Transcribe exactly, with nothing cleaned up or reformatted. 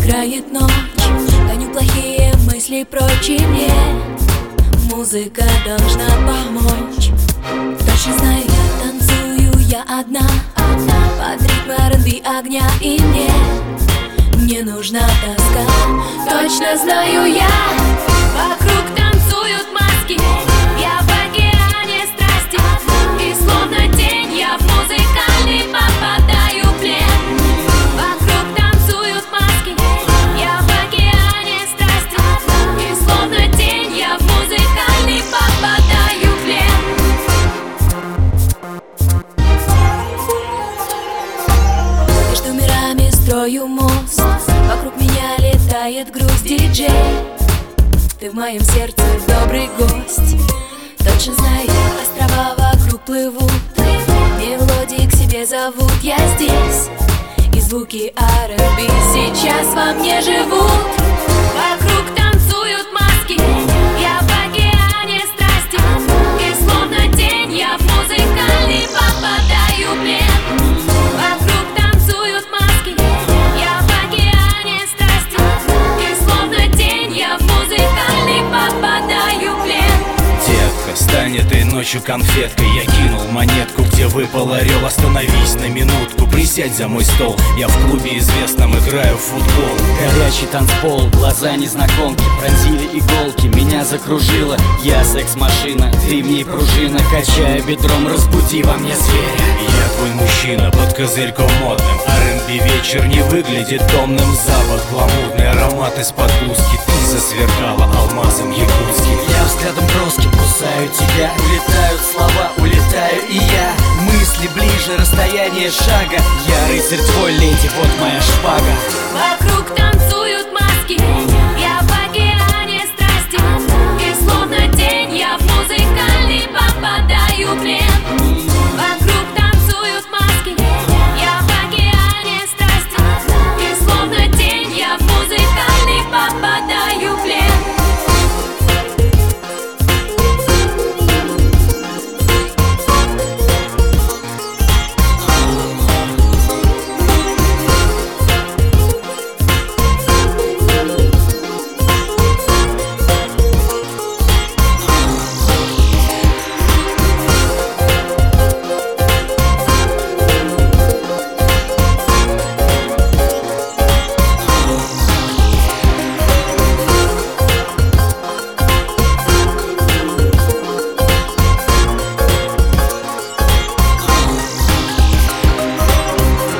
играет ночь, гоню плохие мысли прочь, и мне музыка должна помочь. Точно знаю, я танцую я одна, под ритм ар энд би огня, и мне не нужна тоска. Точно знаю я, вокруг танцуют маски, я в океане страсти, и словно тень я в музыкальный попадаю в плен. Вокруг танцуют маски, я в океане страсти, и словно тень я в музыкальный попадаю в плен. Между мирами строю мост, вокруг меня летает грусть, диджей. Ты в моем сердце добрый гость. Точно знаю, острова вокруг плывут, мелодии к себе зовут. Я здесь, и звуки ар энд би сейчас во мне живут. Вокруг танцуют маски, я в океане страсти, и словно тень я в музыкальный попадаю в плен. Вокруг танцуют маски, я в океане страсти, и словно тень я в музыкальный попадаю в плен. Детка, стань этой ночью конфеткой. Я кинул монетку, где выпал орел. Остановись на минутку, присядь за мой стол. Я в клубе известном играю в футбол. Горячий танцпол, глаза незнакомки пронзили иголки, меня закружило. Я секс-машина, ты в ней пружина. Качая бедром, разбуди во мне зверя. Я твой мужчина под козырьком модным. ар энд би вечер не выглядит томным. Запах гламурный, аромат из-под блузки. Ты засверкала алмазом якутским. Я взглядом броским кусаю тебя, улетают слова, улетаю и я. Мысли ближе, расстояние шага. Я рыцарь твой, леди, вот моя шпага. Вокруг танцуют